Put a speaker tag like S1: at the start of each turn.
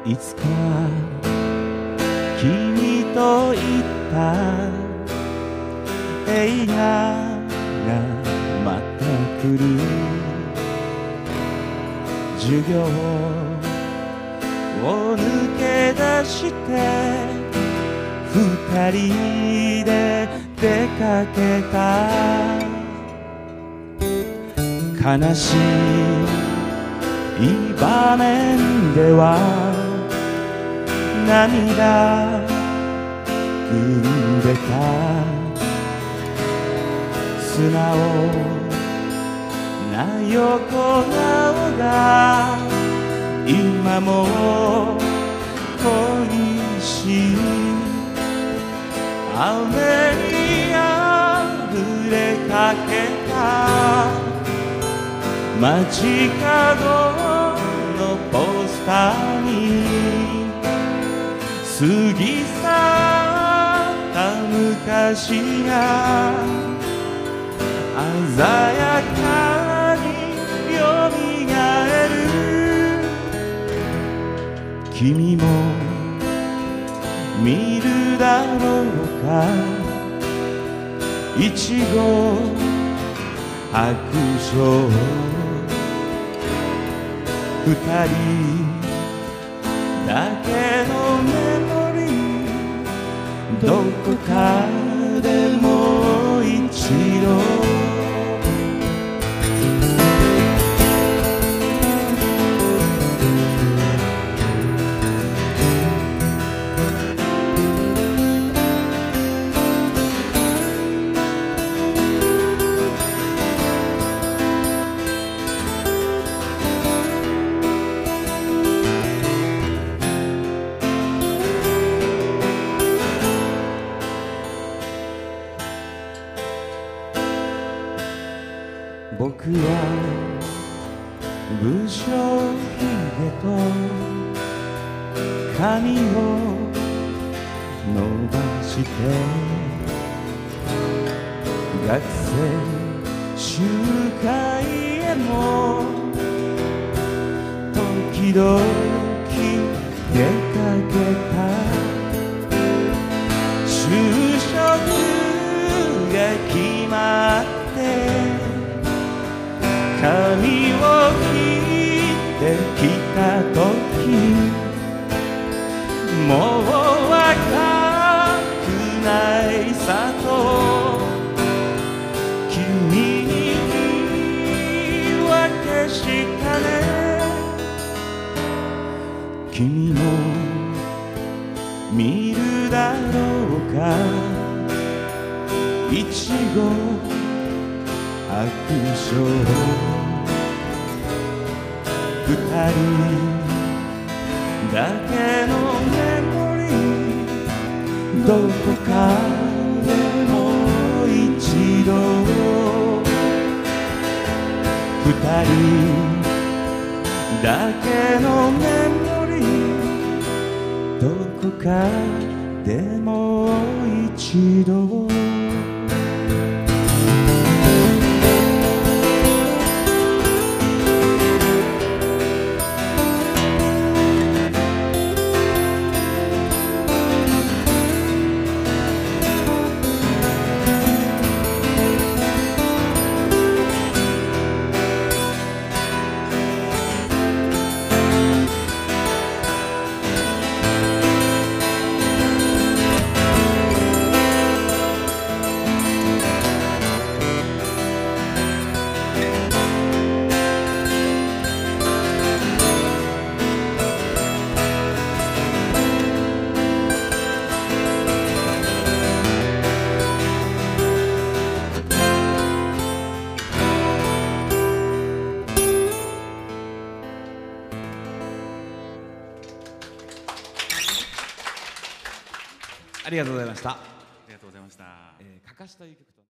S1: いつか君と行った映画がまた来る。授業を抜け出して二人で出かけた。悲しい場面では涙ぐんでた。素直な横顔が今も恋しい。雨にあふれかけた街角のポスターに過ぎ去った昔が鮮やかによみがえる。君も見るだろうか、一号白書。二人だけのメモリー、どこかでもう一度。僕は無精ひげと髪を伸ばして学生集会へも時々出かけた。就職が決まって髪を切ってきた時、もう若くないさと君に言い訳したね。君も見るだろうか、一号白書。二人だけのメモリー、どこかでもう一度。二人だけのメモリー、どこかでもう一度。
S2: ありがとうございました。
S3: ありがとうございました。
S2: かかしという曲と